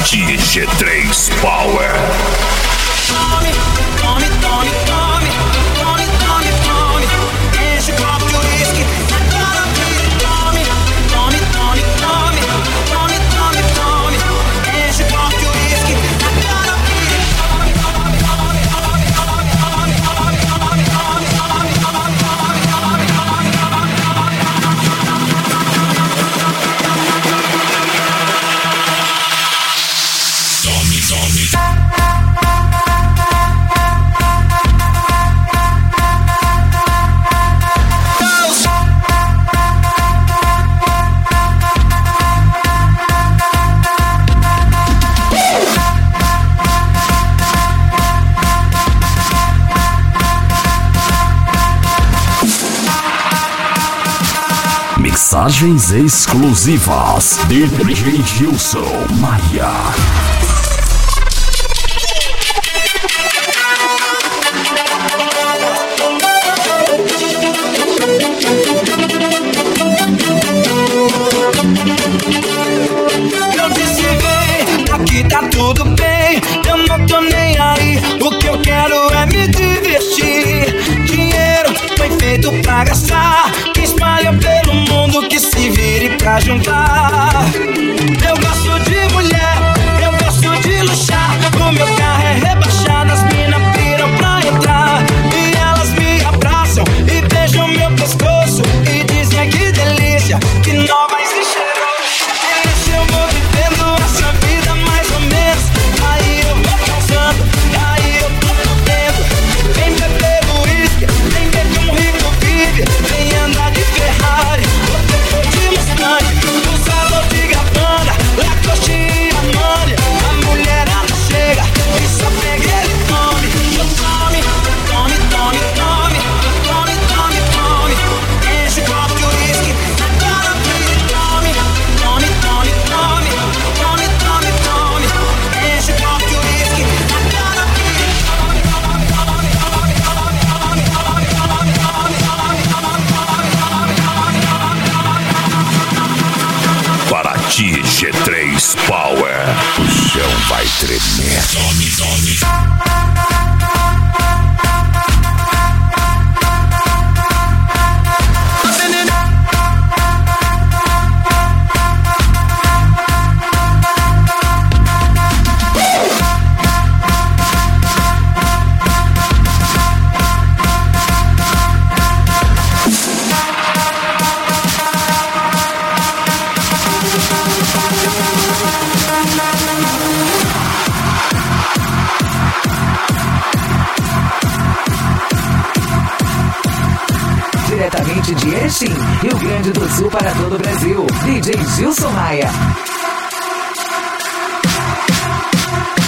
Paraty G3 Power. Tome, tome, tome, tome, tome, tome, tome. Enche o copo de uísque, agora vire. Tome, tome, tome, tome, tome, tome, tome. Enche o copo de uísque, agora vire. Tome, tome, tome, tome, tome, tome, tome, tome, tome, tome, tome, tome, tome, tome, tome, Mensagens exclusivas de DJ Gilson Maia. Eu disse vem, aqui tá tudo bem. Eu não tô nem aí, o que eu quero é me divertir. Dinheiro foi feito pra gastar, que espalha pelo mundo, que se vire pra juntar. Eu gosto de mulher, eu gosto de luxar. O meu carro é rebaixado, as mina piram pra entrar. E elas me abraçam e beijam meu pescoço e dizem que delícia, que nova e cheiroso. É esse eu vou vivendo essa vida mais ou menos. Aí eu vou causando, aí eu tô fudendo. Vem beber uísque, vem ver que um rico vive. Vem andar de Ferrari, outro foi de Mustang. O salão de Gabbana, Lacoste e Armani. A mulherada chega e só pega ele come. Eu tome, tome, tome, tome, tome, tome, tome. Enche o copo de uísque, agora vire. Tome, tome, tome, tome, tome, tome, tome. Enche o copo de uísque, agora vire. Tome, tome, tome, tome, tome, tome, tome, tome, tome, tome, Paraty G3 Power. O chão vai tremer. Tome, tome. Diretamente de Erechim, Rio Grande do Sul, para todo o Brasil, DJ Gilson Maia.